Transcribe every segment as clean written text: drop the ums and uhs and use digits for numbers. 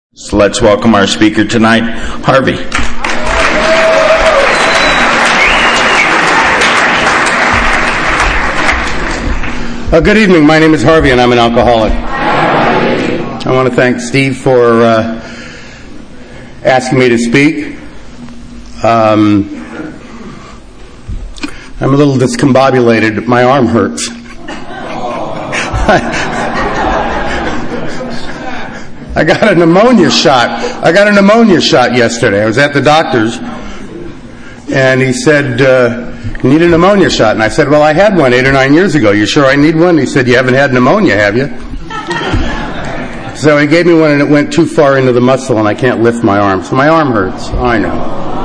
So let's welcome our speaker tonight, Harvey. Good evening. My name is Harvey, and I'm an alcoholic. I want to thank Steve for asking me to speak. I'm a little discombobulated. My arm hurts. I got a pneumonia shot. Yesterday. I was at the doctor's, and he said, you need a pneumonia shot. And I said, well, I had one 8 or 9 years ago. You sure I need one? He said, you haven't had pneumonia, have you? So he gave me one, and it went too far into the muscle, and I can't lift my arm. So my arm hurts. I know.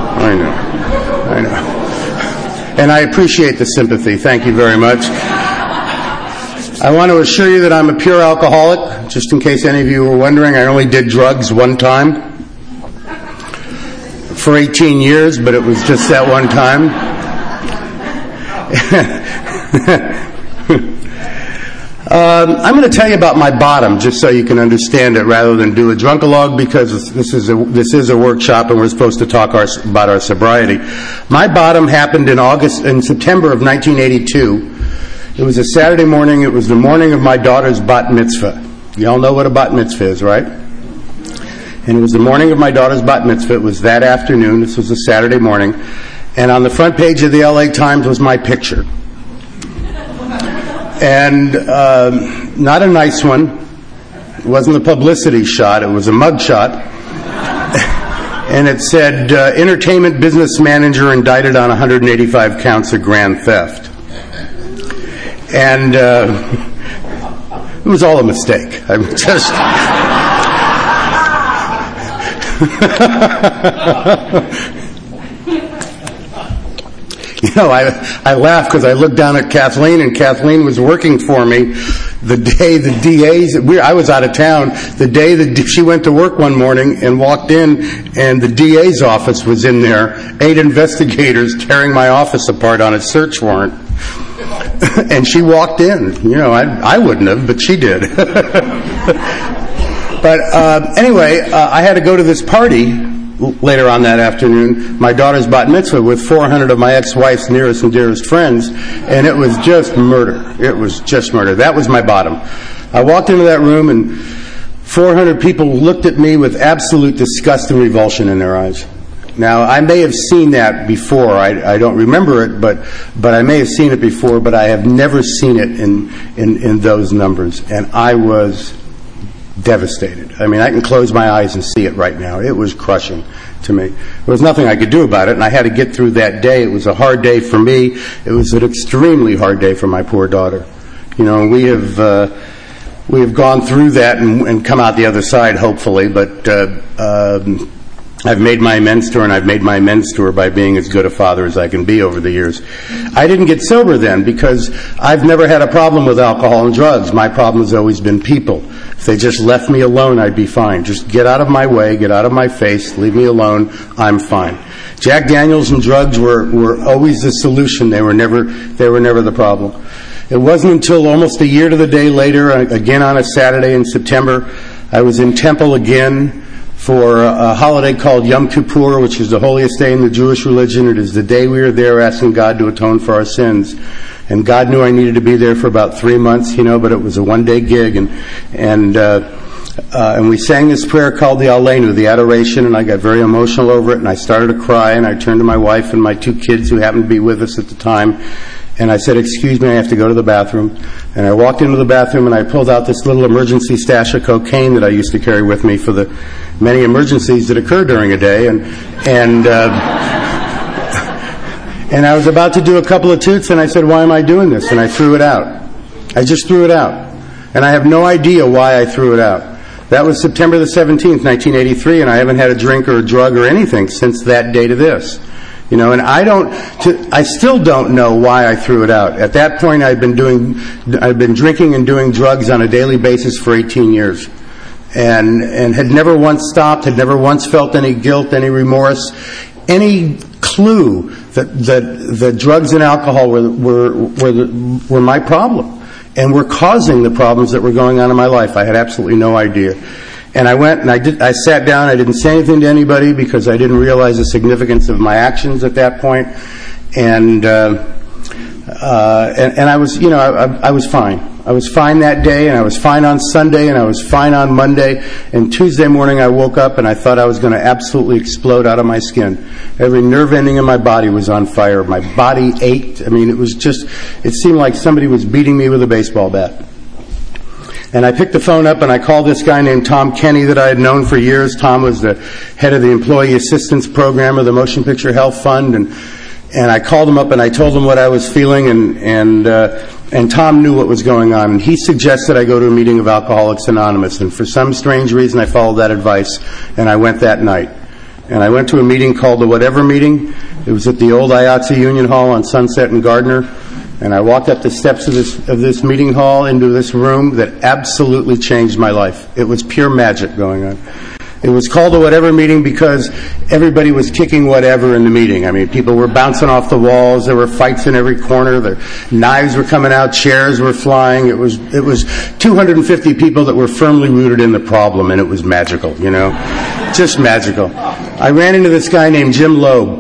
And I appreciate the sympathy. Thank you very much. I want to assure you that I'm a pure alcoholic. Just in case any of you were wondering, I only did drugs one time for 18 years, but it was just that one time. I'm going to tell you about my bottom, just so you can understand it, rather than do a drunkalogue, because this is a workshop, and we're supposed to talk about our sobriety. My bottom happened in September of 1982. It was a Saturday morning. It was the morning of my daughter's bat mitzvah. You all know what a bat mitzvah is, right? And it was the morning of my daughter's bat mitzvah. It was that afternoon. This was a Saturday morning. And on the front page of the LA Times was my picture. And not a nice one. It wasn't a publicity shot. It was a mug shot. And it said, entertainment business manager indicted on 185 counts of grand theft. And it was all a mistake. I mean, just... I laugh because I looked down at Kathleen, and Kathleen was working for me the day the DA's... I was out of town. The day she went to work one morning and walked in, and the DA's office was in there, 8 investigators tearing my office apart on a search warrant. And she walked in. I wouldn't have, but she did. But anyway, I had to go to this party later on that afternoon, my daughter's bat mitzvah, with 400 of my ex-wife's nearest and dearest friends, and it was just murder. It was just murder. That was my bottom. I walked into that room, and 400 people looked at me with absolute disgust and revulsion in their eyes. Now, I may have seen that before. I don't remember it, but I may have seen it before, but I have never seen it in those numbers. And I was devastated. I mean, I can close my eyes and see it right now. It was crushing to me. There was nothing I could do about it, and I had to get through that day. It was a hard day for me. It was an extremely hard day for my poor daughter. We have gone through that and come out the other side, hopefully, but I've made my amends to her, and I've made my amends to her by being as good a father as I can be over the years. I didn't get sober then because I've never had a problem with alcohol and drugs. My problem has always been people. If they just left me alone, I'd be fine. Just get out of my way, get out of my face, leave me alone, I'm fine. Jack Daniels and drugs were always the solution. They were never the problem. It wasn't until almost a year to the day later, again on a Saturday in September, I was in temple again for a holiday called Yom Kippur, which is the holiest day in the Jewish religion. It is the day we are there asking God to atone for our sins. And God knew I needed to be there for about 3 months, but it was a one-day gig. And we sang this prayer called the Aleinu, the adoration, and I got very emotional over it, and I started to cry, and I turned to my wife and my 2 kids who happened to be with us at the time, and I said, excuse me, I have to go to the bathroom. And I walked into the bathroom, and I pulled out this little emergency stash of cocaine that I used to carry with me for the many emergencies that occur during a day. And I was about to do a couple of toots, and I said, why am I doing this? And I threw it out. I just threw it out. And I have no idea why I threw it out. That was September the 17th, 1983, and I haven't had a drink or a drug or anything since that day to this. And I still don't know why I threw it out. At that point, I'd been drinking and doing drugs on a daily basis for 18 years. And had never once stopped, had never once felt any guilt, any remorse, any clue that drugs and alcohol were my problem and were causing the problems that were going on in my life. I had absolutely no idea. And I went and I sat down. I didn't say anything to anybody because I didn't realize the significance of my actions at that point. And I was, I was fine. I was fine that day, and I was fine on Sunday, and I was fine on Monday. And Tuesday morning I woke up and I thought I was going to absolutely explode out of my skin. Every nerve ending in my body was on fire. My body ached. I mean, it seemed like somebody was beating me with a baseball bat. And I picked the phone up and I called this guy named Tom Kenny that I had known for years. Tom was the head of the Employee Assistance Program of the Motion Picture Health Fund, and I called him up and I told him what I was feeling, and Tom knew what was going on. And he suggested I go to a meeting of Alcoholics Anonymous, and for some strange reason I followed that advice, and I went that night. And I went to a meeting called the Whatever Meeting. It was at the old IATSE Union Hall on Sunset and Gardner. And I walked up the steps of this meeting hall into this room that absolutely changed my life. It was pure magic going on. It was called the Whatever Meeting because everybody was kicking whatever in the meeting. I mean, people were bouncing off the walls. There were fights in every corner. The knives were coming out. Chairs were flying. It was 250 people that were firmly rooted in the problem, and it was magical, just magical. I ran into this guy named Jim Loeb.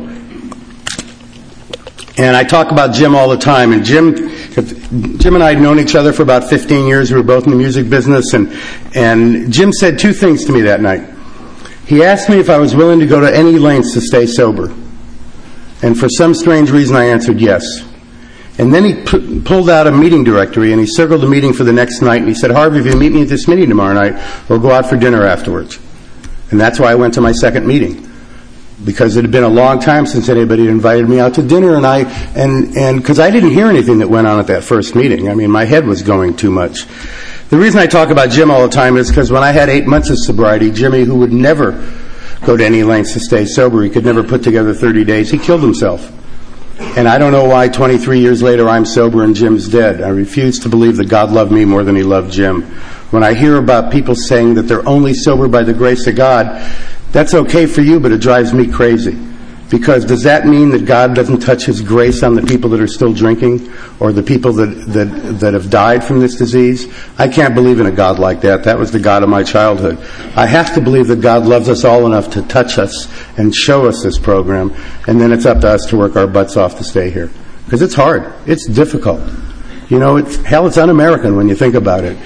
And I talk about Jim all the time. And Jim and I had known each other for about 15 years. We were both in the music business. And Jim said two things to me that night. He asked me if I was willing to go to any lengths to stay sober. And for some strange reason, I answered yes. And then he pulled out a meeting directory and he circled the meeting for the next night. And he said, Harvey, if you meet me at this meeting tomorrow night, we'll go out for dinner afterwards. And that's why I went to my second meeting. Because it had been a long time since anybody had invited me out to dinner, and because I didn't hear anything that went on at that first meeting. I mean, my head was going too much. The reason I talk about Jim all the time is because when I had 8 months of sobriety, Jimmy, who would never go to any lengths to stay sober, he could never put together 30 days, he killed himself. And I don't know why 23 years later I'm sober and Jim's dead. I refuse to believe that God loved me more than he loved Jim. When I hear about people saying that they're only sober by the grace of God, that's okay for you, but it drives me crazy. Because does that mean that God doesn't touch his grace on the people that are still drinking or the people that have died from this disease? I can't believe in a God like that. That was the God of my childhood. I have to believe that God loves us all enough to touch us and show us this program, and then it's up to us to work our butts off to stay here. Because it's hard. It's difficult. It's un-American when you think about it.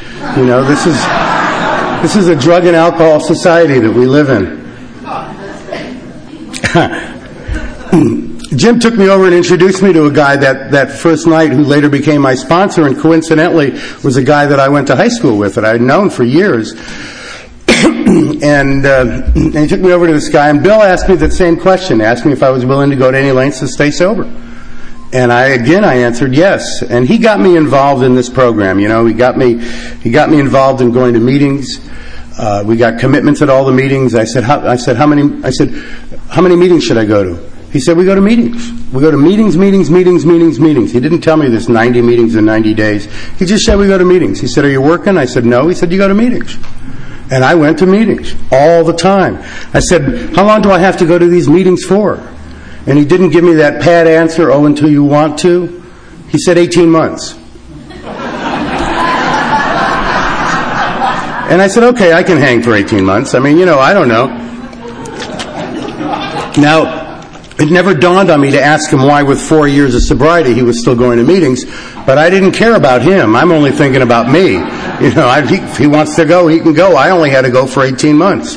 This is a drug and alcohol society that we live in. Jim took me over and introduced me to a guy that first night who later became my sponsor, and coincidentally was a guy that I went to high school with that I had known for years. and he took me over to this guy, and Bill asked me that same question, asked me if I was willing to go to any lengths to stay sober. And I answered yes. And he got me involved in this program. He got me involved in going to meetings. We got commitments at all the meetings. I said, how many meetings should I go to? He said, we go to meetings. We go to meetings. He didn't tell me this 90 meetings in 90 days. He just said, we go to meetings. He said, are you working? I said, no. He said, you go to meetings. And I went to meetings all the time. I said, how long do I have to go to these meetings for? And he didn't give me that pat answer, until you want to. He said 18 months. And I said, okay, I can hang for 18 months. I don't know. Now, it never dawned on me to ask him why with 4 years of sobriety he was still going to meetings, but I didn't care about him. I'm only thinking about me. If he wants to go, he can go. I only had to go for 18 months.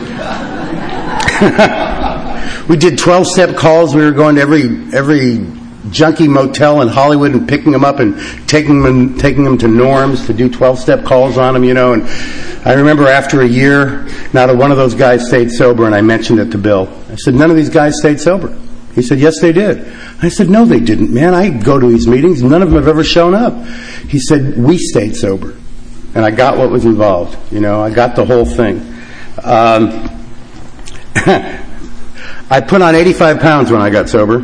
We did 12-step calls. We were going to every junkie motel in Hollywood and picking them up and taking them to Norm's to do 12-step calls on them, And I remember after a year, not one of those guys stayed sober, and I mentioned it to Bill. I said, none of these guys stayed sober. He said, yes, they did. I said, no, they didn't, man. I go to these meetings. None of them have ever shown up. He said, we stayed sober. And I got what was involved. I got the whole thing. I put on 85 pounds when I got sober.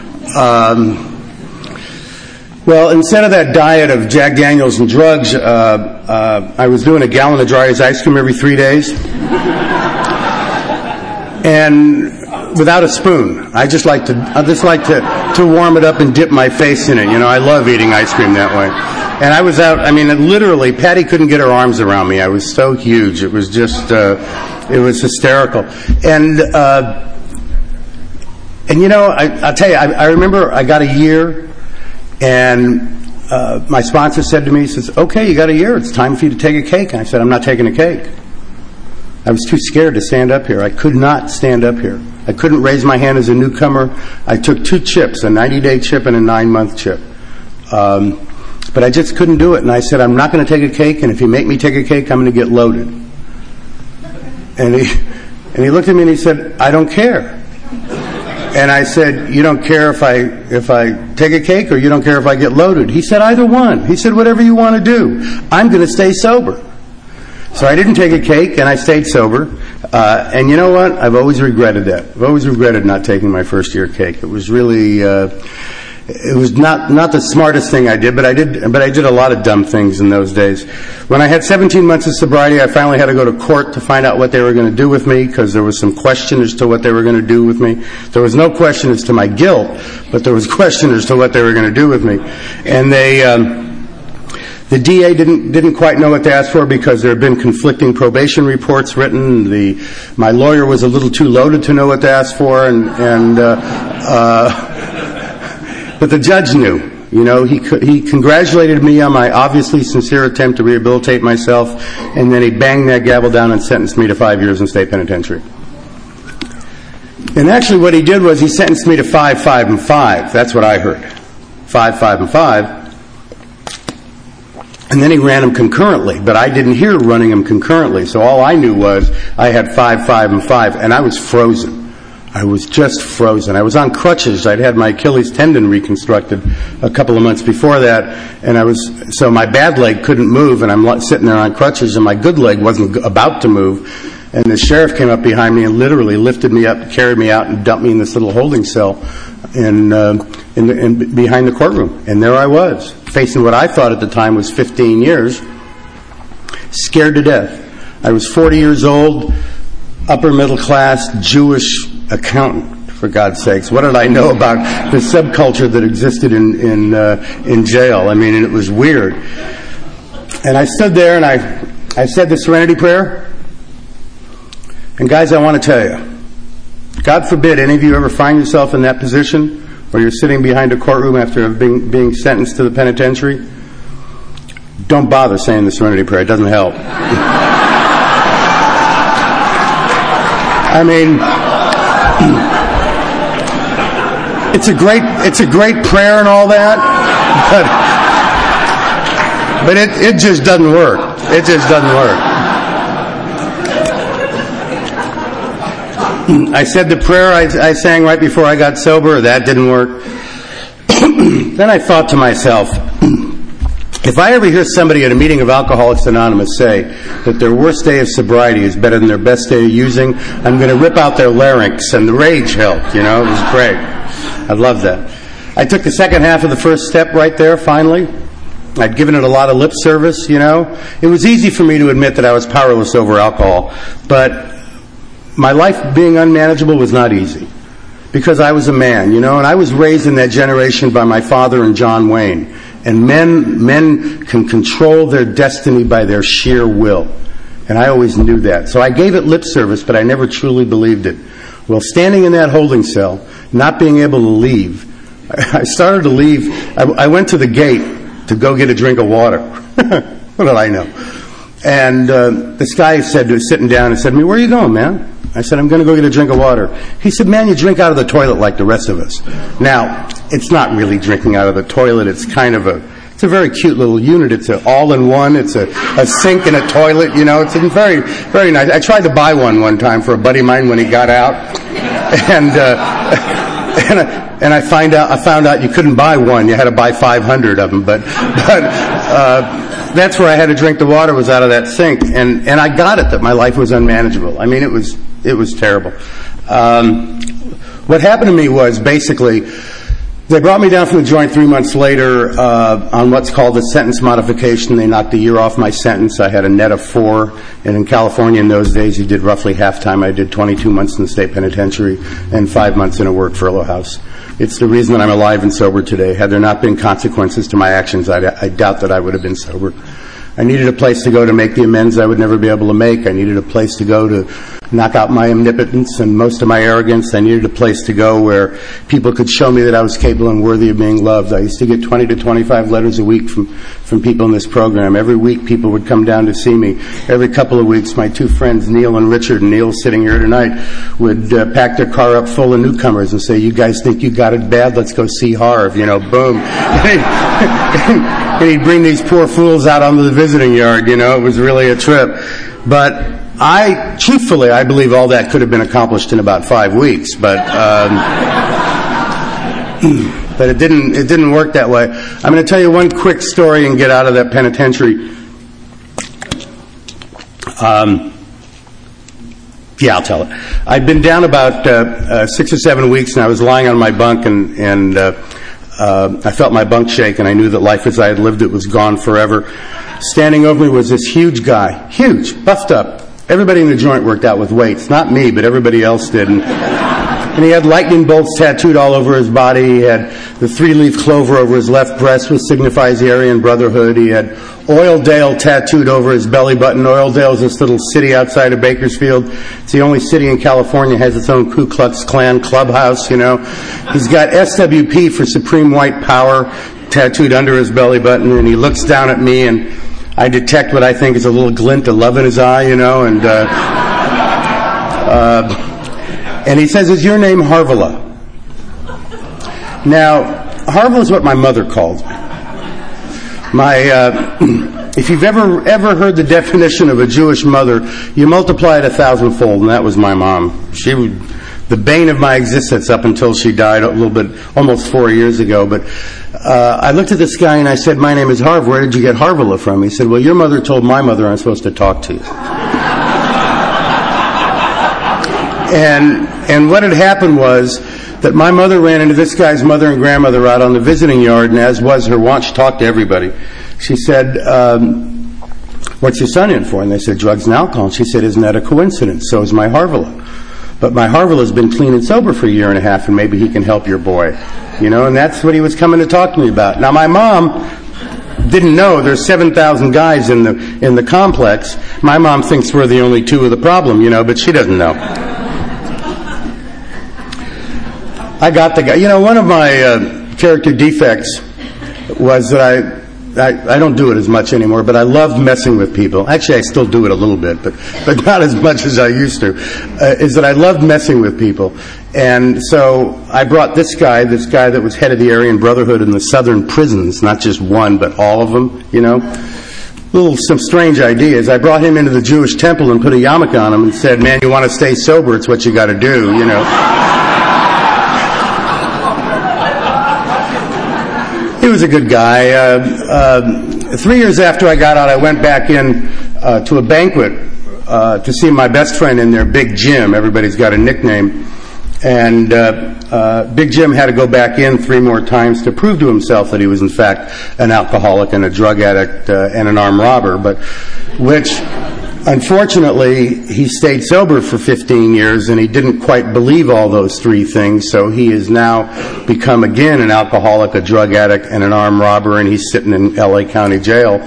Well, instead of that diet of Jack Daniels and drugs, I was doing a gallon of dry as ice cream every 3 days. And without a spoon. I just like to warm it up and dip my face in it. You know, I love eating ice cream that way. And I was out, I mean, literally, Patty couldn't get her arms around me. I was so huge. It was just, it was hysterical. And you know, I'll tell you, I remember I got a year, and my sponsor said to me, he says, okay, you got a year. It's time for you to take a cake. And I said, I'm not taking a cake. I was too scared to stand up here. I could not stand up here. I couldn't raise my hand as a newcomer. I took 2 chips, a 90-day chip and a 9-month chip. But I just couldn't do it. And I said, I'm not going to take a cake, and if you make me take a cake, I'm going to get loaded. And he looked at me and he said, I don't care. And I said, you don't care if I take a cake, or you don't care if I get loaded? He said, either one. He said, whatever you want to do. I'm going to stay sober. So I didn't take a cake, and I stayed sober. And you know what? I've always regretted that. I've always regretted not taking my first year cake. It was really, it was not the smartest thing I did, but I did a lot of dumb things in those days. When I had 17 months of sobriety, I finally had to go to court to find out what they were going to do with me, because there was some question as to what they were going to do with me. There was no question as to my guilt, but there was question as to what they were going to do with me. And the DA didn't quite know what to ask for, because there had been conflicting probation reports written. My lawyer was a little too loaded to know what to ask for, but the judge knew. You know, he congratulated me on my obviously sincere attempt to rehabilitate myself, and then he banged that gavel down and sentenced me to 5 years in state penitentiary. And actually what he did was he sentenced me to 5, 5, and 5. That's what I heard. 5, 5, and 5. And then he ran them concurrently, but I didn't hear running them concurrently. So all I knew was I had 5, 5, and 5, and I was frozen. I was just frozen. I was on crutches. I'd had my Achilles tendon reconstructed a couple of months before that, and so my bad leg couldn't move, and I'm sitting there on crutches, and my good leg wasn't about to move. And the sheriff came up behind me and literally lifted me up, carried me out, and dumped me in this little holding cell in behind the courtroom. And there I was, facing what I thought at the time was 15 years, scared to death. I was 40 years old, upper middle class, Jewish accountant, for God's sakes. What did I know about the subculture that existed in jail? I mean, it was weird. And I stood there and I said the Serenity Prayer. And guys, I want to tell you, God forbid any of you ever find yourself in that position where you're sitting behind a courtroom after being sentenced to the penitentiary. Don't bother saying the Serenity Prayer. It doesn't help. I mean, it's a great prayer and all that, but it just doesn't work. It just doesn't work. I said the prayer I sang right before I got sober. That didn't work. Then I thought to myself, if I ever hear somebody at a meeting of Alcoholics Anonymous say that their worst day of sobriety is better than their best day of using, I'm going to rip out their larynx, and the rage helped, you know. It was great. I loved that. I took the second half of the first step right there, finally. I'd given it a lot of lip service, you know. It was easy for me to admit that I was powerless over alcohol, but my life being unmanageable was not easy, because I was a man, you know, and I was raised in that generation by my father and John Wayne. And men can control their destiny by their sheer will. And I always knew that. So I gave it lip service, but I never truly believed it. Well, standing in that holding cell, not being able to leave, I started to leave. I went to the gate to go get a drink of water. What did I know? And this guy said, sitting down, and said to me, "Where are you going, man?" I said, "I'm going to go get a drink of water." He said, "Man, you drink out of the toilet like the rest of us." Now, it's not really drinking out of the toilet. It's kind of it's a very cute little unit. It's an all-in-one. It's a sink and a toilet, you know. It's very, very nice. I tried to buy one time for a buddy of mine when he got out. And I found out you couldn't buy one. You had to buy 500 of them. But that's where I had to drink the water, was out of that sink. And I got it that my life was unmanageable. I mean, it was terrible. What happened to me was basically They brought me down from the joint 3 months later on what's called a sentence modification. They knocked a year off my sentence. I had a net of 4, and in California in those days, you did roughly half time. I did 22 months in the state penitentiary and 5 months in a work furlough house. It's the reason that I'm alive and sober today. Had there not been consequences to my actions, I doubt that I would have been sober. I needed a place to go to make the amends I would never be able to make. I needed a place to go to knock out my omnipotence and most of my arrogance. I needed a place to go where people could show me that I was capable and worthy of being loved. I used to get 20 to 25 letters a week from people in this program. Every week people would come down to see me. Every couple of weeks my 2 friends, Neil and Richard, and Neil's sitting here tonight, would pack their car up full of newcomers and say, "You guys think you got it bad? Let's go see Harv." Boom. And he'd bring these poor fools out onto the visiting yard. It was really a trip. But truthfully, I believe all that could have been accomplished in about 5 weeks, but it didn't work that way. I'm going to tell you one quick story and get out of that penitentiary. I'll tell it. I'd been down about 6 or 7 weeks, and I was lying on my bunk, and I felt my bunk shake, and I knew that life as I had lived it was gone forever. Standing over me was this huge guy, huge, buffed up. Everybody in the joint worked out with weights. Not me, but everybody else did. And he had lightning bolts tattooed all over his body. He had the 3-leaf clover over his left breast, which signifies the Aryan Brotherhood. He had Oildale tattooed over his belly button. Oildale is this little city outside of Bakersfield. It's the only city in California that has its own Ku Klux Klan clubhouse, He's got SWP for Supreme White Power tattooed under his belly button, and he looks down at me, and I detect what I think is a little glint of love in his eye, and he says, "Is your name Harvilla?" Now, Harvilla is what my mother called me. If you've ever heard the definition of a Jewish mother, you multiply it 1,000-fold, and that was my mom. She was the bane of my existence up until she died almost 4 years ago. But I looked at this guy and I said, "My name is Harv. Where did you get Harvilla from?" He said, "Well, your mother told my mother I'm supposed to talk to you." And what had happened was that my mother ran into this guy's mother and grandmother out on the visiting yard, and as was her wont, she talked to everybody. She said, "What's your son in for?" And they said, "Drugs and alcohol." And she said, "Isn't that a coincidence? So is my Harvilla. But my Harvilla's been clean and sober for a year and a half, and maybe he can help your boy." And that's what he was coming to talk to me about. Now, my mom didn't know there's 7,000 guys in the complex. My mom thinks we're the only 2 of the problem, but she doesn't know. I got the guy. One of my character defects was that I don't do it as much anymore, but I loved messing with people. Actually, I still do it a little bit, but not as much as I used to. Is that I loved messing with people. And so I brought this guy that was head of the Aryan Brotherhood in the southern prisons, not just one, but all of them, some strange ideas. I brought him into the Jewish temple and put a yarmulke on him and said, "Man, you want to stay sober, it's what you got to do, He was a good guy. 3 years after I got out, I went back in to a banquet to see my best friend in there, Big Jim. Everybody's got a nickname. And Big Jim had to go back in 3 more times to prove to himself that he was in fact an alcoholic and a drug addict and an armed robber, but which unfortunately he stayed sober for 15 years and he didn't quite believe all those 3 things, so he has now become again an alcoholic, a drug addict, and an armed robber, and he's sitting in LA County Jail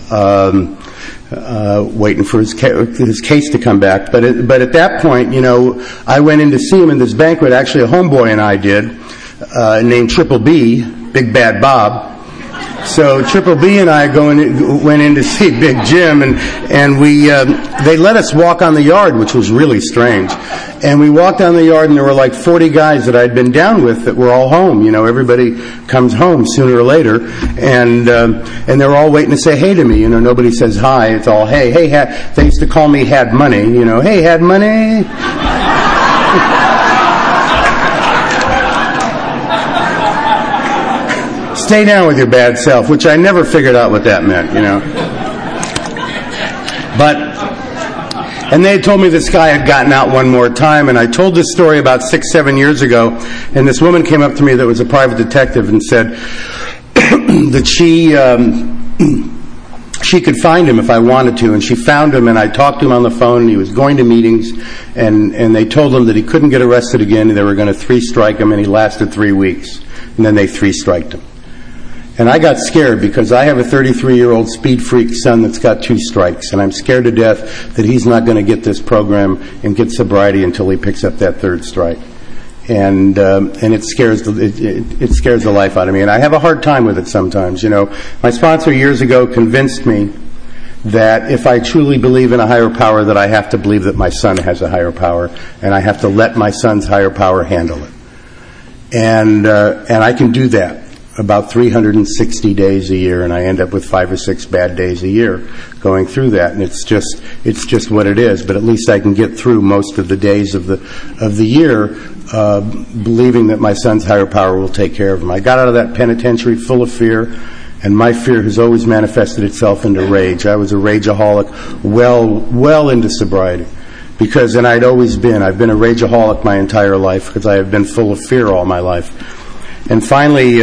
waiting for his case to come back. But at that point, I went in to see him in this banquet. Actually, a homeboy and I did, named Triple B, Big Bad Bob. So Triple B and I went in to see Big Jim, and they let us walk on the yard, which was really strange. And we walked on the yard, and there were like 40 guys that I'd been down with that were all home. Everybody comes home sooner or later, and they were all waiting to say hey to me. Nobody says hi. It's all hey. They used to call me Had Money. Hey, Had Money. Stay down with your bad self, which I never figured out what that meant, But And they had told me this guy had gotten out one more time, and I told this story about 6-7 years ago, and this woman came up to me that was a private detective and said that she could find him if I wanted to, and she found him, and I talked to him on the phone, and he was going to meetings, and they told him that he couldn't get arrested again, and they were going to 3-strike him, and he lasted 3 weeks, and then they 3-striked him. And I got scared because I have a 33-year-old speed freak son that's got 2 strikes, and I'm scared to death that he's not going to get this program and get sobriety until he picks up that 3rd strike. And it scares the life out of me, and I have a hard time with it sometimes. You know, my sponsor years ago convinced me that if I truly believe in a higher power, that I have to believe that my son has a higher power, and I have to let my son's higher power handle it. And I can do that about 360 days a year, and I end up with 5 or 6 bad days a year going through that, and it's just what it is. But at least I can get through most of the days of the year, believing that my son's higher power will take care of him. I got out of that penitentiary full of fear, and my fear has always manifested itself into rage. I was a rageaholic well into sobriety. And I've been a rageaholic my entire life because I have been full of fear all my life. And finally,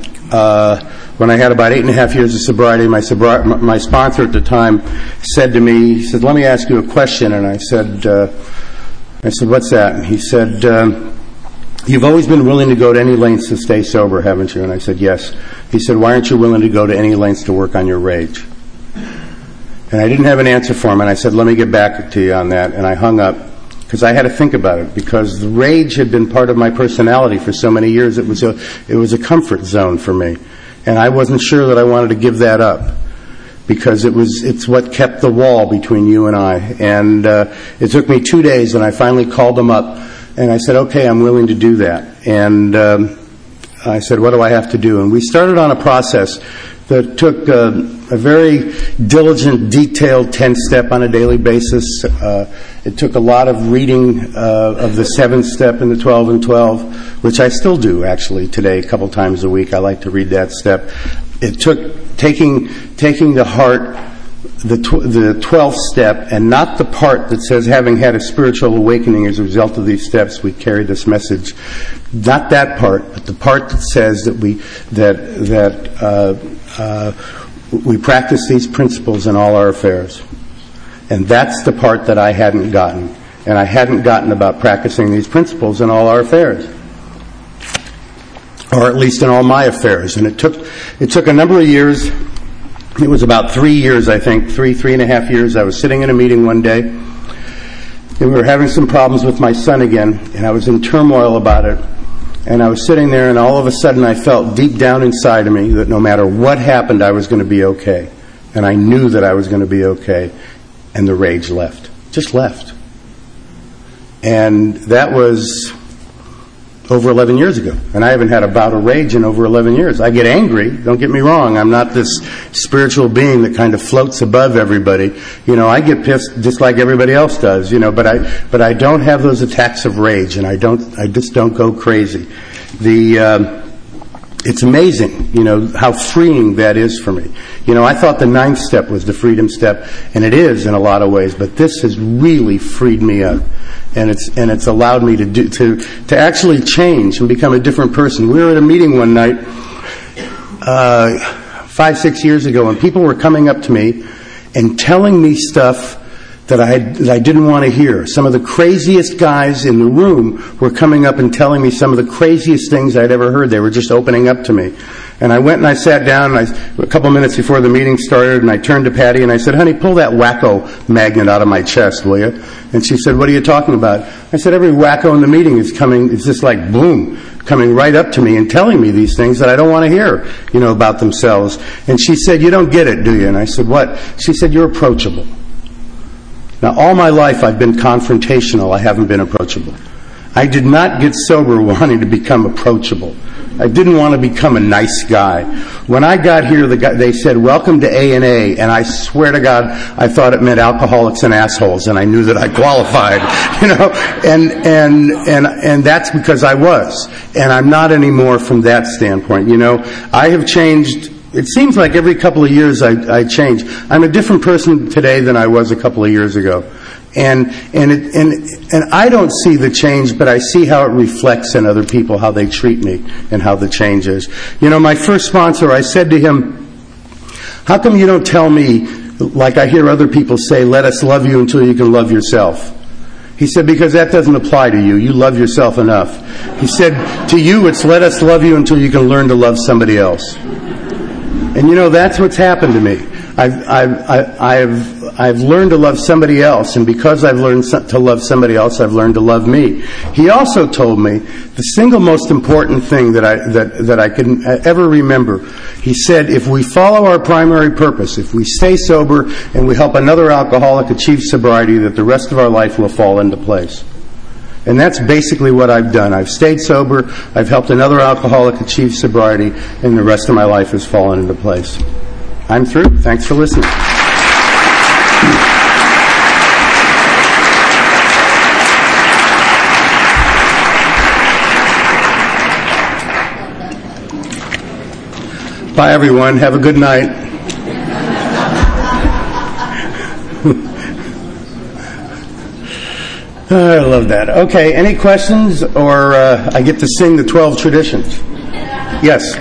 when I had about 8.5 years of sobriety, my sponsor at the time said to me, he said, "Let me ask you a question." And I said, "What's that?" And he said, "You've always been willing to go to any lengths to stay sober, haven't you?" And I said, "Yes." He said, "Why aren't you willing to go to any lengths to work on your rage?" And I didn't have an answer for him, and I said, "Let me get back to you on that." And I hung up because I had to think about it, because the rage had been part of my personality for so many years. It was a comfort zone for me, and I wasn't sure that I wanted to give that up, because it's what kept the wall between you and I. And it took me 2 days, and I finally called him up, and I said, "Okay, I'm willing to do that." And I said, "What do I have to do?" And we started on a process that took a very diligent, detailed 10-step on a daily basis. It took a lot of reading of the 7-step and the 12 and 12, which I still do actually today a couple times a week. I like to read that step. It took taking to heart the 12th step, and not the part that says, "Having had a spiritual awakening as a result of these steps, we carry this message." Not that part, but the part that says that we practice these principles in all our affairs. And that's the part that I hadn't gotten. And I hadn't gotten about practicing these principles in all our affairs. Or at least in all my affairs. And it took a number of years. It was about 3 years, I think, 3.5 years. I was sitting in a meeting one day, and we were having some problems with my son again, and I was in turmoil about it. And I was sitting there, and all of a sudden I felt deep down inside of me that no matter what happened, I was going to be okay. And I knew that I was going to be okay. And the rage left. Just left. And that was over 11 years ago. And I haven't had a bout of rage in over 11 years. I get angry. Don't get me wrong. I'm not this spiritual being that kind of floats above everybody. You know, I get pissed just like everybody else does, you know, but I don't have those attacks of rage, and I just don't go crazy. It's amazing, you know, how freeing that is for me. You know, I thought the 9th step was the freedom step, and it is in a lot of ways, but this has really freed me up. And it's allowed me to actually change and become a different person. We were at a meeting one night 5-6 years ago, and people were coming up to me and telling me stuff that I didn't want to hear. Some of the craziest guys in the room were coming up and telling me some of the craziest things I'd ever heard. They were just opening up to me. And I went and I sat down, and a couple minutes before the meeting started, and I turned to Patty and I said, "Honey, pull that wacko magnet out of my chest, will you?" And she said, "What are you talking about?" I said, "Every wacko in the meeting is just like boom, coming right up to me and telling me these things that I don't want to hear, you know, about themselves." And she said, "You don't get it, do you?" And I said, "What?" She said, "You're approachable." Now, all my life I've been confrontational. I haven't been approachable. I did not get sober wanting to become approachable. I didn't want to become a nice guy. When I got here, they said, "Welcome to A&A," and I swear to God, I thought it meant alcoholics and assholes, and I knew that I qualified, you know, and that's because I was, and I'm not anymore from that standpoint. You know, I have changed. It seems like every couple of years I change. I'm a different person today than I was a couple of years ago. And I don't see the change, but I see how it reflects in other people, how they treat me, and how the change is. My first sponsor, I said to him, how come you don't tell me, like I hear other people say, let us love you until you can love yourself? He said, because that doesn't apply to you. You love yourself enough. He said, to you, it's let us love you until you can learn to love somebody else. And that's what's happened to me. I've learned to love somebody else, and because I've learned to love somebody else, I've learned to love me. He also told me the single most important thing that I can ever remember. He said, if we follow our primary purpose, if we stay sober and we help another alcoholic achieve sobriety, that the rest of our life will fall into place. And that's basically what I've done. I've stayed sober, I've helped another alcoholic achieve sobriety, and the rest of my life has fallen into place. I'm through. Thanks for listening. Bye, everyone. Have a good night. I love that. Okay, any questions? Or I get to sing the 12 traditions. Yes.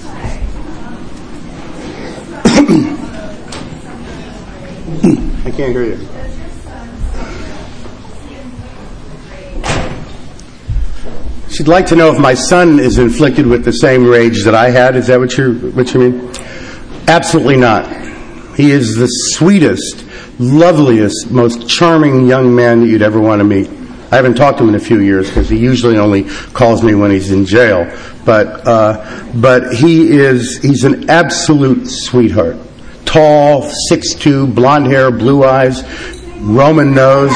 I can't hear you. She'd like to know if my son is inflicted with the same rage that I had. Is that what you mean? Absolutely not. He is the sweetest, loveliest, most charming young man that you'd ever want to meet. I haven't talked to him in a few years because he usually only calls me when he's in jail. But he's an absolute sweetheart. Tall, 6'2", blonde hair, blue eyes, Roman nose.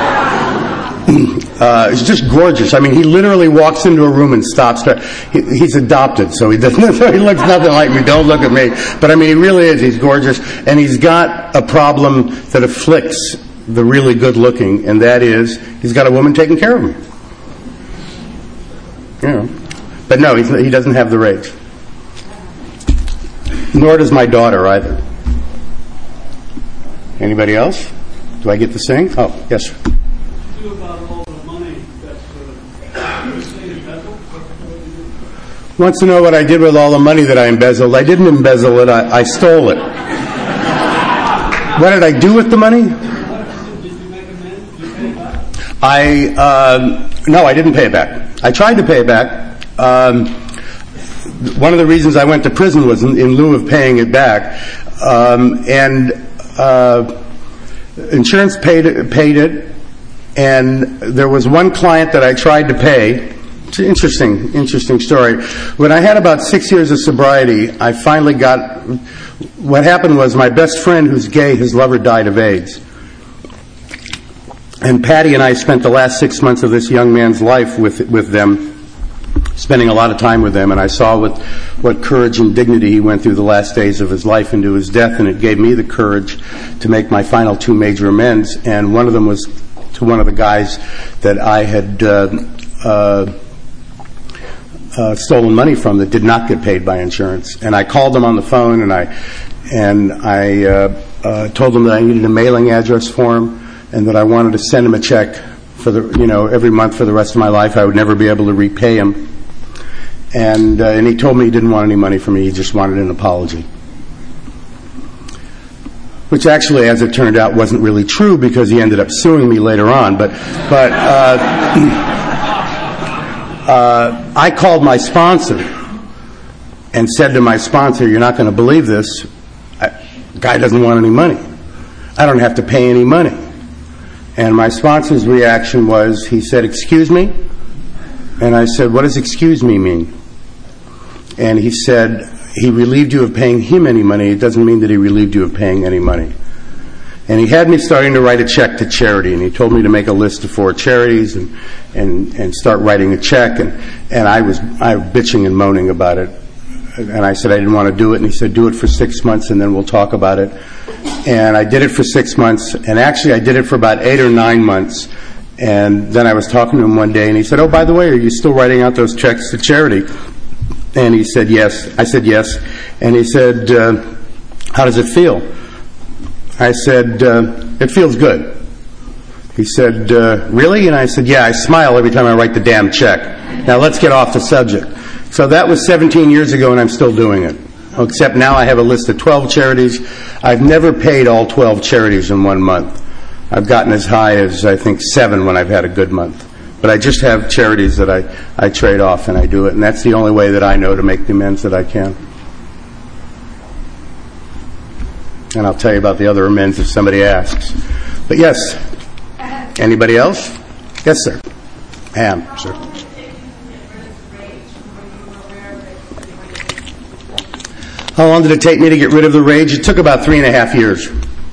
He's just gorgeous. I mean, he literally walks into a room and stops. He's adopted, so he looks nothing like me. Don't look at me. But I mean, he really is. He's gorgeous, and he's got a problem that afflicts the really good-looking, and that is he's got a woman taking care of him. But no, he doesn't have the rage. Nor does my daughter either. Anybody else? Do I get to sing? Oh, yes, sir. About all the money that's embezzled? Wants to know what I did with all the money that I embezzled. I didn't embezzle it. I stole it. What did I do with the money? Did you make amends? Did you pay it back? No, I didn't pay it back. I tried to pay it back. One of the reasons I went to prison was in lieu of paying it back. Insurance paid it. And there was one client that I tried to pay. It's an interesting story. When I had about 6 years of sobriety, I finally got... What happened was my best friend, who's gay, his lover died of AIDS. And Patty and I spent the last 6 months of this young man's life with them, spending a lot of time with them. And I saw what courage and dignity he went through the last days of his life into his death. And it gave me the courage to make my final 2 major amends. And one of them was to one of the guys that I had stolen money from that did not get paid by insurance. And I called them on the phone, and I told them that I needed a mailing address for him, and that I wanted to send him a check for every month for the rest of my life. I would never be able to repay him. And he told me he didn't want any money from me. He just wanted an apology. Which actually, as it turned out, wasn't really true because he ended up suing me later on. But I called my sponsor and said to my sponsor, "You're not going to believe this. The guy doesn't want any money. I don't have to pay any money." And my sponsor's reaction was, he said, "Excuse me?" And I said, "What does excuse me mean?" And he said, "He relieved you of paying him any money. It doesn't mean that he relieved you of paying any money." And he had me starting to write a check to charity, and he told me to make a list of 4 charities and start writing a check. And I was bitching and moaning about it. And I said I didn't want to do it. And he said, "Do it for 6 months, and then we'll talk about it." And I did it for 6 months. And actually, I did it for about 8 or 9 months. And then I was talking to him one day, and he said, "Oh, by the way, are you still writing out those checks to charity?" And he said, "Yes." I said, "Yes." And he said, "How does it feel?" I said, "It feels good." He said, really? And I said, yeah, I smile every time I write the damn check. Now let's get off the subject. So that was 17 years ago, and I'm still doing it. Except now I have a list of 12 charities. I've never paid all 12 charities in 1 month. I've gotten as high as, I think, 7 when I've had a good month. But I just have charities that I trade off, and I do it. And that's the only way that I know to make the amends that I can. And I'll tell you about the other amends if somebody asks. But yes. Anybody else? Yes, sir. Ham, sir. How long did it take me to get rid of the rage? It took about 3.5 years.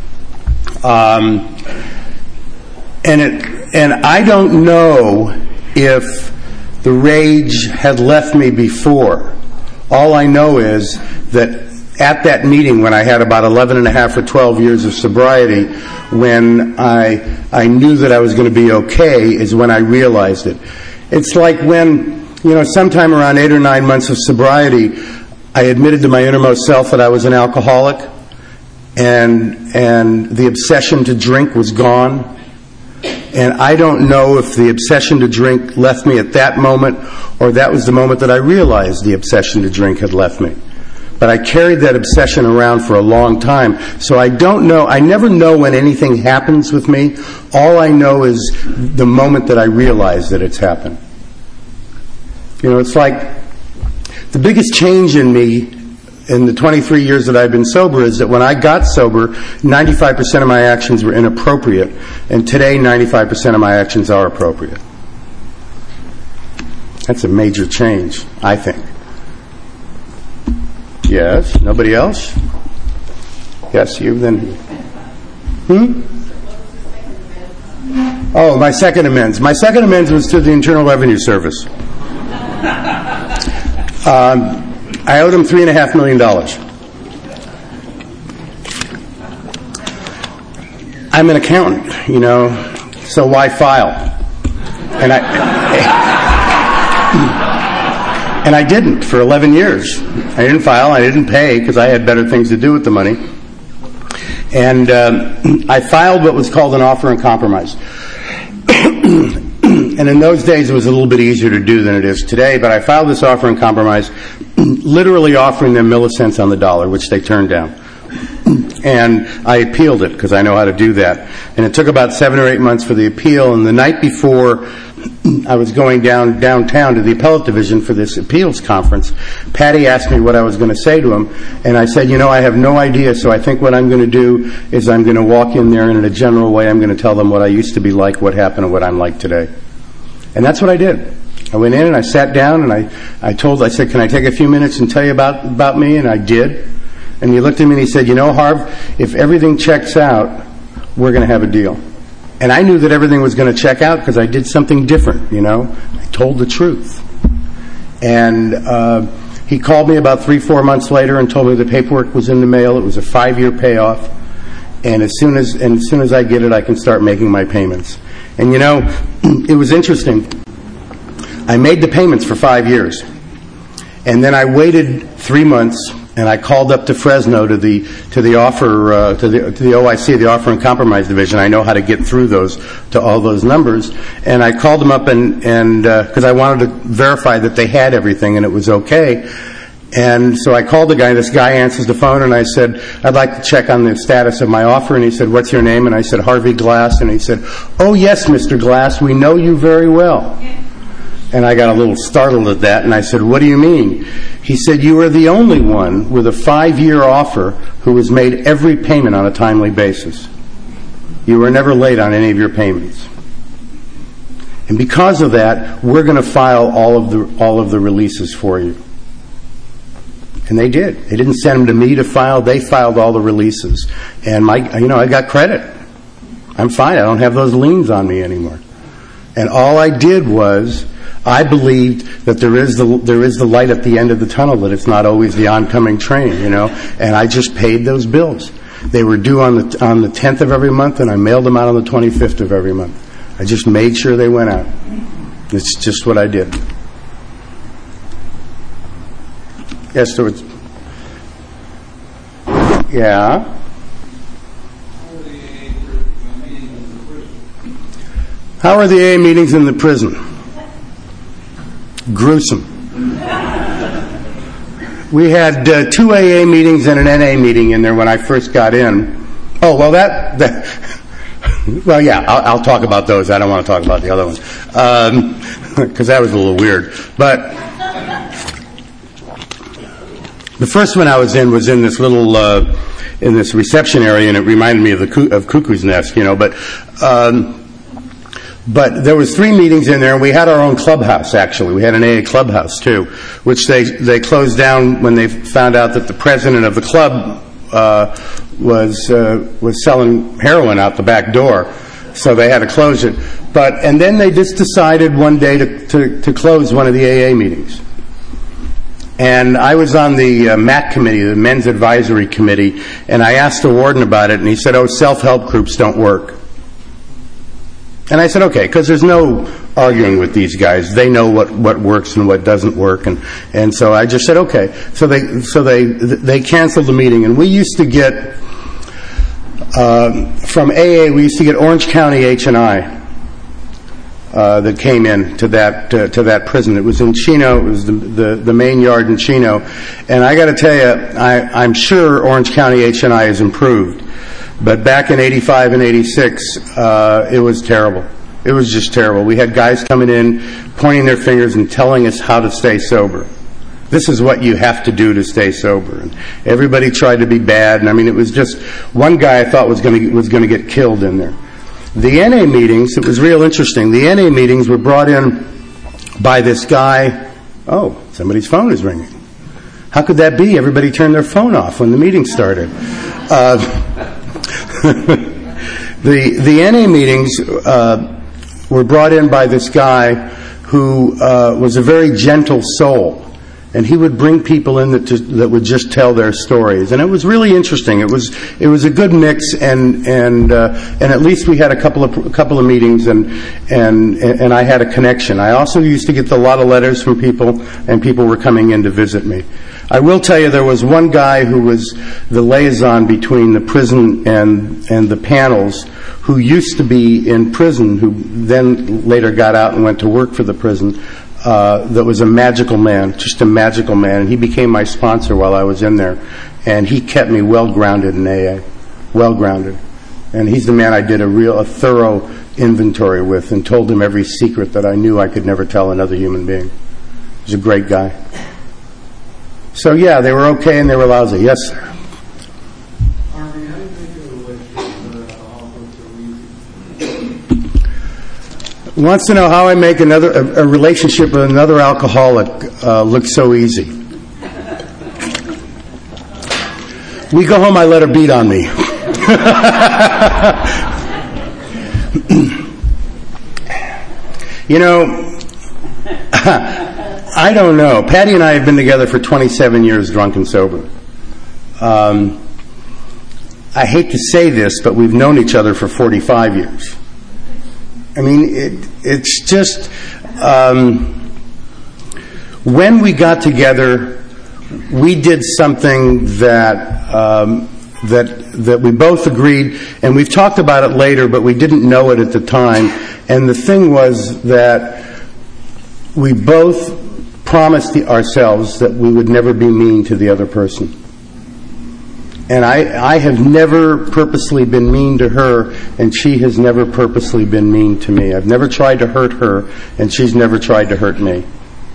And I don't know if the rage had left me before. All I know is that at that meeting when I had about 11 and a half or 12 years of sobriety, when I knew that I was going to be okay, is when I realized it. It's like when, sometime around 8 or 9 months of sobriety, I admitted to my innermost self that I was an alcoholic, and the obsession to drink was gone. And I don't know if the obsession to drink left me at that moment, or that was the moment that I realized the obsession to drink had left me. But I carried that obsession around for a long time. So I don't know. I never know when anything happens with me. All I know is the moment that I realize that it's happened. It's like the biggest change in me in the 23 years that I've been sober is that when I got sober, 95% of my actions were inappropriate. And today, 95% of my actions are appropriate. That's a major change, I think. Yes. Nobody else? Yes, you then. Oh, my second amends. My second amends was to the Internal Revenue Service. I owed them $3.5 million. I'm an accountant, so why file? And I didn't for 11 years. I didn't file. I didn't pay because I had better things to do with the money. And I filed what was called an offer and compromise. And in those days, it was a little bit easier to do than it is today. But I filed this offer and compromise, literally offering them millicents on the dollar, which they turned down. And I appealed it because I know how to do that. And it took about 7 or 8 months for the appeal. And the night before I was going downtown to the appellate division for this appeals conference, Patty asked me what I was going to say to him. And I said, I have no idea. So I think what I'm going to do is I'm going to walk in there and in a general way, I'm going to tell them what I used to be like, what happened, and what I'm like today. And that's what I did. I went in and I sat down and I said, can I take a few minutes and tell you about me? And I did. And he looked at me and he said, Harv, if everything checks out, we're going to have a deal. And I knew that everything was going to check out because I did something different, I told the truth. And he called me about 3-4 months later and told me the paperwork was in the mail. It was a 5-year payoff. And as soon as I get it, I can start making my payments. And it was interesting. I made the payments for 5 years. And then I waited 3 months and I called up to Fresno to the offer to the OIC, the Offer and Compromise Division. I know how to get through all those numbers. And I called them up and because I wanted to verify that they had everything and it was okay. And so I called the guy. This guy answers the phone, and I said, I'd like to check on the status of my offer. And he said, what's your name? And I said, Harvey Glass. And he said, oh, yes, Mr. Glass, we know you very well. And I got a little startled at that, and I said, what do you mean? He said, you are the only one with a 5-year offer who has made every payment on a timely basis. You were never late on any of your payments. And because of that, we're going to file all of the releases for you. And they did. They didn't send them to me to file. They filed all the releases. And I got credit. I'm fine. I don't have those liens on me anymore. And all I did was I believed that there is the light at the end of the tunnel, that it's not always the oncoming train, And I just paid those bills. They were due on the 10th of every month, and I mailed them out on the 25th of every month. I just made sure they went out. It's just what I did. Yes, so it's... Yeah? How are the AA meetings in the prison? Gruesome. We had 2 AA meetings and an NA meeting in there when I first got in. Oh, well, well, yeah, I'll talk about those. I don't want to talk about the other ones, because that was a little weird. But the first one I was in this little, in this reception area, and it reminded me of Cuckoo's Nest, you know. But there was 3 meetings in there, and we had our own clubhouse, actually. We had an AA clubhouse, too, which they closed down when they found out that the president of the club was selling heroin out the back door. So they had to close it. And then they just decided one day to close one of the AA meetings. And I was on the MAT committee, the Men's Advisory Committee, and I asked the warden about it, and he said, self-help groups don't work. And I said, okay, because there's no arguing with these guys. They know what works and what doesn't work. And so I just said, okay. So they canceled the meeting. And we used to get, from AA, we used to get Orange County H&I that came in to that prison. It was in Chino. It was the main yard in Chino. And I got to tell you, I'm sure Orange County H&I has improved. But back in 85 and 86, it was terrible. It was just terrible. We had guys coming in, pointing their fingers and telling us how to stay sober. This is what you have to do to stay sober. And everybody tried to be bad. And I mean, it was just one guy I thought was going to get killed in there. The NA meetings, it was real interesting. The NA meetings were brought in by this guy. Oh, somebody's phone is ringing. How could that be? Everybody turned their phone off when the meeting started. The NA meetings were brought in by this guy who was a very gentle soul, and he would bring people in that would just tell their stories, and it was really interesting. It was a good mix, and at least we had a couple of meetings, and I had a connection. I also used to get a lot of letters from people, and people were coming in to visit me. I will tell you, there was one guy who was the liaison between the prison and the panels, who used to be in prison, who then later got out and went to work for the prison, that was a magical man, just a magical man. And he became my sponsor while I was in there. And he kept me well-grounded in AA, well-grounded. And he's the man I did a thorough inventory with and told him every secret that I knew I could never tell another human being. He was a great guy. So, yeah, they were okay and they were lousy. Yes, sir. Harvey, how do you think of a relationship with an alcoholic? Wants to know how I make a relationship with another alcoholic look so easy. We go home, I let her beat on me. You know, I don't know. Patty and I have been together for 27 years, drunk and sober. I hate to say this, but we've known each other for 45 years. I mean, it's just, when we got together, we did something that we both agreed, and we've talked about it later, but we didn't know it at the time. And the thing was that we both promised ourselves that we would never be mean to the other person. And I have never purposely been mean to her, and she has never purposely been mean to me. I've never tried to hurt her, and she's never tried to hurt me.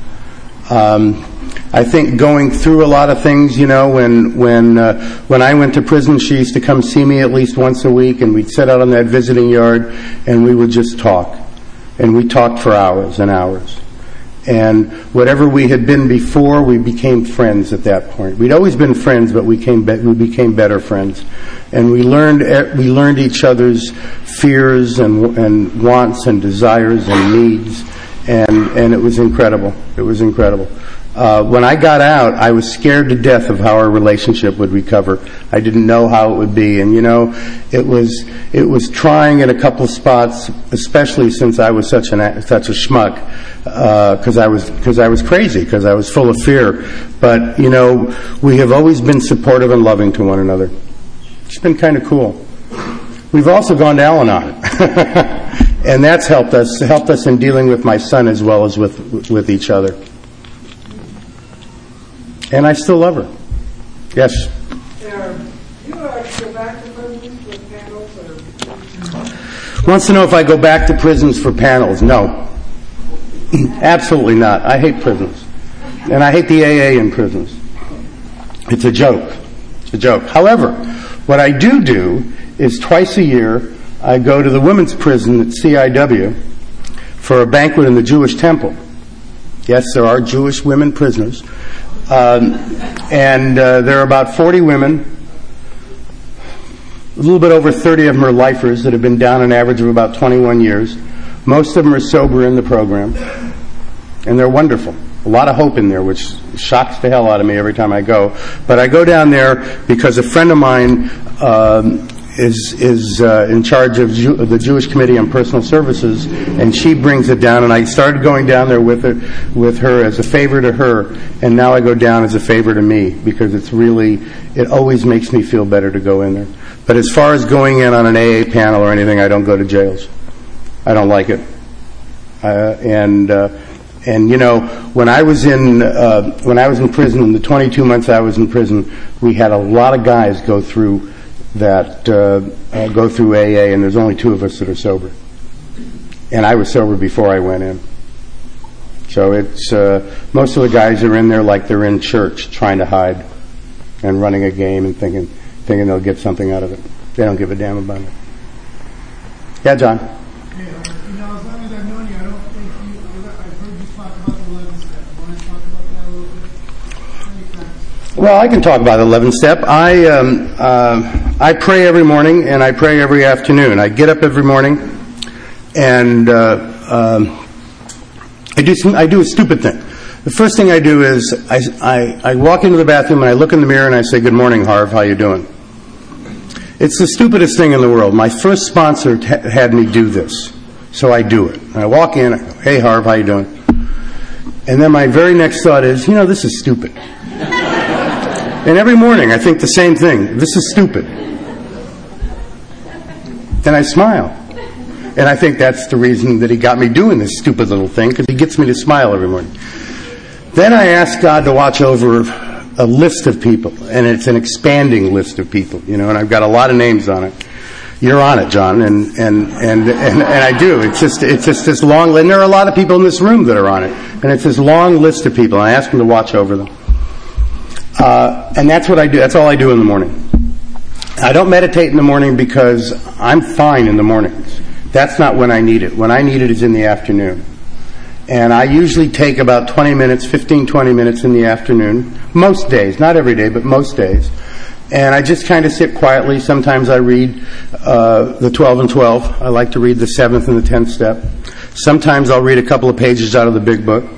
I think going through a lot of things, you know, when I went to prison, she used to come see me at least once a week, and we'd sit out on that visiting yard, and we would just talk. And we talked for hours and hours. And whatever we had been before, we became friends at that point. We'd always been friends, but we became better friends. And we learned each other's fears and wants and desires and needs. And it was incredible. It was incredible. When I got out, I was scared to death of how our relationship would recover. I didn't know how it would be, and you know, it was trying in a couple of spots, especially since I was such a schmuck, because I was crazy, because I was full of fear. But you know, we have always been supportive and loving to one another. It's been kind of cool. We've also gone to Al-Anon. And that's helped us in dealing with my son as well as with each other. And I still love her. Yes? You go back to prisons with panels? Wants to know if I go back to prisons for panels. No. Absolutely not. I hate prisons. And I hate the AA in prisons. It's a joke. It's a joke. However, what I do is twice a year I go to the women's prison at CIW for a banquet in the Jewish temple. Yes, there are Jewish women prisoners. And there are about 40 women. A little bit over 30 of them are lifers that have been down an average of about 21 years. Most of them are sober in the program. And they're wonderful. A lot of hope in there, which shocks the hell out of me every time I go. But I go down there because a friend of mine is in charge of the Jewish Committee on Personal Services, and she brings it down. And I started going down there with her as a favor to her, and now I go down as a favor to me because it always makes me feel better to go in there. But as far as going in on an AA panel or anything, I don't go to jails. I don't like it. And you know, when I was in prison, in the 22 months I was in prison, we had a lot of guys go through AA, and there's only 2 of us that are sober. And I was sober before I went in. So it's most of the guys are in there like they're in church, trying to hide and running a game and thinking they'll get something out of it. They don't give a damn about it. Yeah, John. As long as I've known you, I don't think I've heard you talk about the 11 step. Want to talk about that a little bit? Well, I can talk about the 11 step. I pray every morning and I pray every afternoon. I get up every morning and I do a stupid thing. The first thing I do is I walk into the bathroom and I look in the mirror and I say, "Good morning, Harv. How you doing?" It's the stupidest thing in the world. My first sponsor had me do this, so I do it. And I walk in, I go, "Hey, Harv, how you doing?" And then my very next thought is, this is stupid. And every morning I think the same thing. This is stupid. Then I smile. And I think that's the reason that he got me doing this stupid little thing, because he gets me to smile every morning. Then I ask God to watch over a list of people, and it's an expanding list of people, and I've got a lot of names on it. You're on it, John, and I do. It's just this long, and there are a lot of people in this room that are on it, and it's this long list of people. And I ask him to watch over them, and that's what I do. That's all I do in the morning. I don't meditate in the morning because I'm fine in the mornings. That's not when I need it. When I need it is in the afternoon. And I usually take about 20 minutes in the afternoon, most days, not every day, but most days. And I just kind of sit quietly. Sometimes I read the 12 and 12. I like to read the 7th and the 10th step. Sometimes I'll read a couple of pages out of the big book.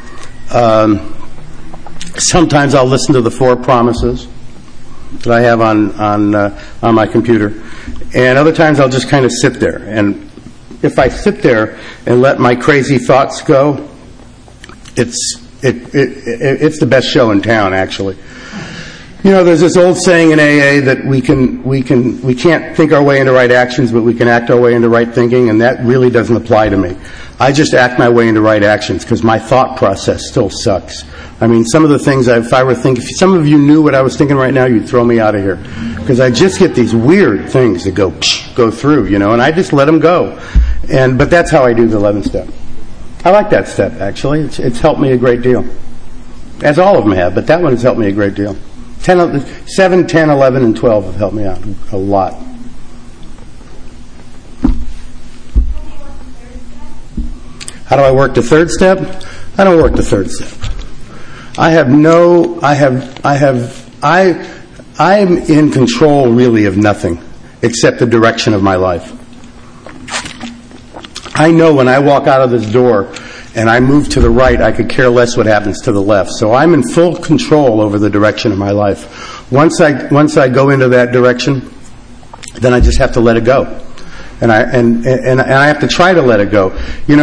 Sometimes I'll listen to the 4 promises that I have on my computer. And other times I'll just kind of sit there. And if I sit there and let my crazy thoughts go, it's the best show in town, actually. There's this old saying in AA that we can't think our way into right actions, but we can act our way into right thinking, and that really doesn't apply to me. I just act my way into right actions because my thought process still sucks. I mean, some of the things if some of you knew what I was thinking right now, you'd throw me out of here. Because I just get these weird things that go through, and I just let them go. But that's how I do the 11th step. I like that step, actually. It's helped me a great deal. As all of them have, but that one has helped me a great deal. 7, 10, 11, and 12 have helped me out a lot. How do I work the 3rd step? I don't work the 3rd step. I'm in control really of nothing except the direction of my life. I know when I walk out of this door and I move to the right, I could care less what happens to the left. So I'm in full control over the direction of my life. Once I go into that direction, then I just have to let it go. And I have to try to let it go.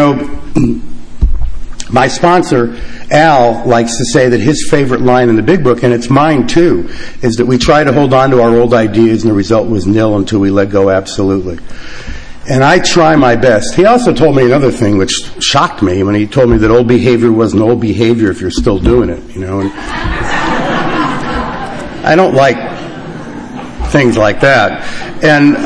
My sponsor, Al, likes to say that his favorite line in the big book, and it's mine too, is that we try to hold on to our old ideas and the result was nil until we let go absolutely. And I try my best. He also told me another thing which shocked me when he told me that old behavior wasn't old behavior if you're still doing it, you know. And I don't like things like that. And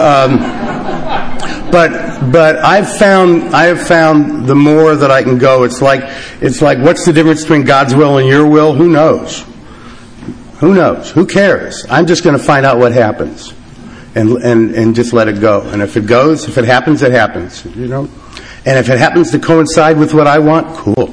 but I have found the more that I can go, it's like what's the difference between God's will and your will? Who knows? Who knows? Who cares? I'm just going to find out what happens. And just let it go. And if it happens, it happens, you know. And if it happens to coincide with what I want, cool.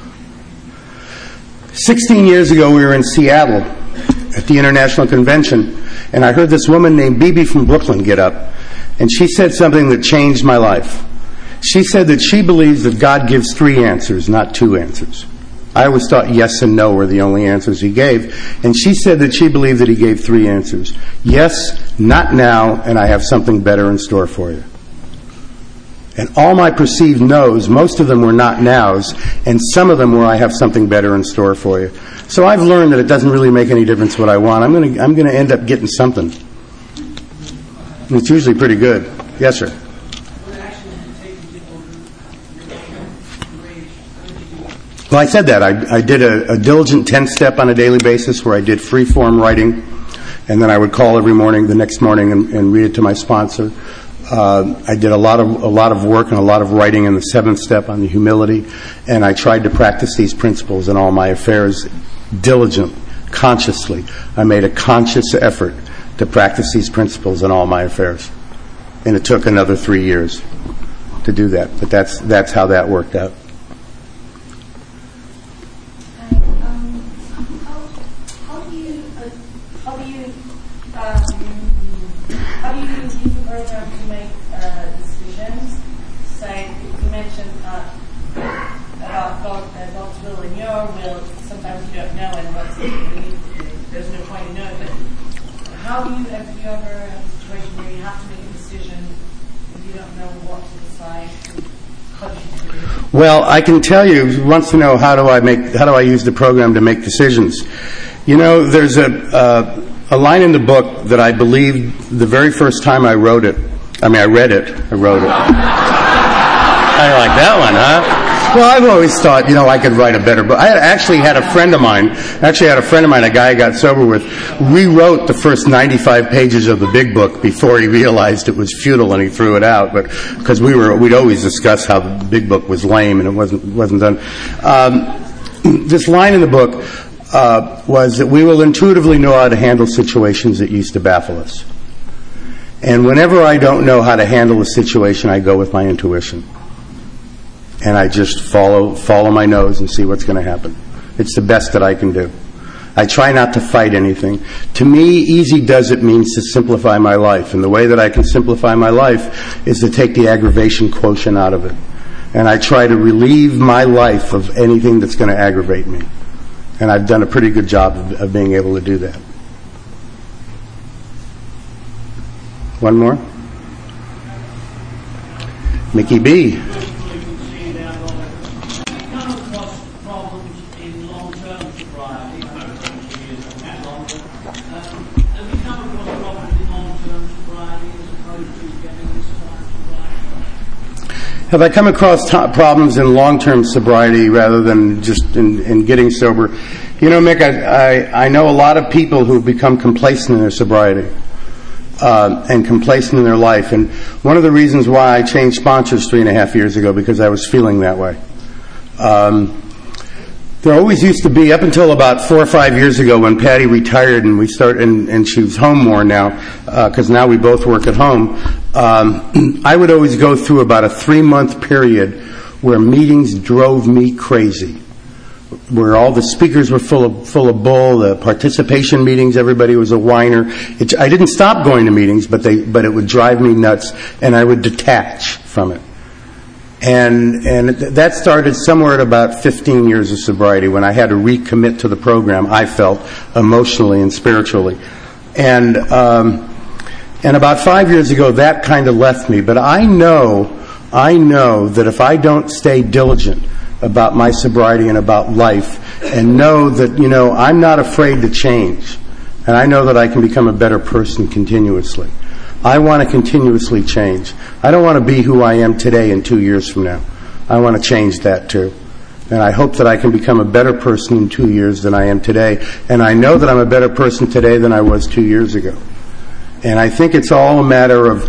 16 years ago, we were in Seattle at the International Convention, and I heard this woman named Bibi from Brooklyn get up, and she said something that changed my life. She said that she believes that God gives 3 answers, not 2 answers. I always thought yes and no were the only answers he gave. And she said that she believed that he gave 3 answers. Yes, not now, and I have something better in store for you. And all my perceived no's, most of them were not nows, and some of them were I have something better in store for you. So I've learned that it doesn't really make any difference what I want. I'm going to end up getting something. And it's usually pretty good. Yes, sir. Well, I said that. I did a diligent 10-step on a daily basis where I did free-form writing, and then I would call every morning, the next morning, and read it to my sponsor. I did a lot of work and a lot of writing in the 7th step on the humility, and I tried to practice these principles in all my affairs diligently, consciously. I made a conscious effort to practice these principles in all my affairs, and it took another 3 years to do that. But that's how that worked out. How do you use the program to make decisions? Say, you mentioned about God's will and your will. Sometimes you don't know, and there's no point in knowing. But have you ever had a situation where you have to make a decision and you don't know what to decide? How do you do it? Well, I can tell you. Who wants to know how do I use the program to make decisions? You know, there's a line in the book that I believe the very first time I read it. I wrote it. I like that one, huh? Well, I've always thought, I could write a better book. I actually had a friend of mine, a guy I got sober with, rewrote the first 95 pages of the big book before he realized it was futile and he threw it out. But because we'd always discuss how the big book was lame and it wasn't done. This line in the book was that we will intuitively know how to handle situations that used to baffle us. And whenever I don't know how to handle a situation, I go with my intuition. And I just follow my nose and see what's going to happen. It's the best that I can do. I try not to fight anything. To me, easy does it means to simplify my life. And the way that I can simplify my life is to take the aggravation quotient out of it. And I try to relieve my life of anything that's going to aggravate me. And I've done a pretty good job of being able to do that. One more? Mickey B. Have I come across problems in long-term sobriety rather than just in getting sober? Mick, I know a lot of people who've become complacent in their sobriety and complacent in their life. And one of the reasons why I changed sponsors 3.5 years ago, because I was feeling that way. There always used to be, up until about 4 or 5 years ago when Patty retired and and she was home more now, because now we both work at home, I would always go through about a 3-month period where meetings drove me crazy, where all the speakers were full of bull, the participation meetings, everybody was a whiner. I didn't stop going to meetings, but it would drive me nuts, and I would detach from it. And that started somewhere at about 15 years of sobriety when I had to recommit to the program, I felt, emotionally and spiritually. And about 5 years ago, that kind of left me. But I know that if I don't stay diligent about my sobriety and about life, and know that, I'm not afraid to change, and I know that I can become a better person continuously, I want to continuously change. I don't want to be who I am today in 2 years from now. I want to change that too. And I hope that I can become a better person in 2 years than I am today. And I know that I'm a better person today than I was 2 years ago. And I think it's all a matter of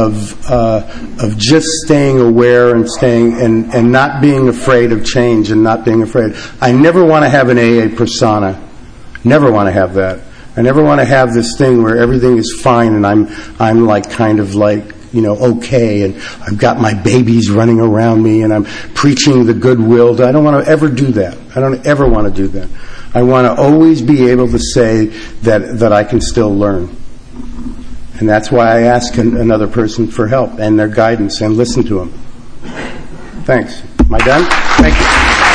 just staying aware and staying and not being afraid of change and not being afraid. I never want to have an AA persona. Never want to have that. I never want to have this thing where everything is fine and I'm like kind of like, okay, and I've got my babies running around me and I'm preaching the goodwill. I don't want to ever do that. I don't ever want to do that. I want to always be able to say that I can still learn. And that's why I ask another person for help and their guidance and listen to them. Thanks. Am I done? Thank you.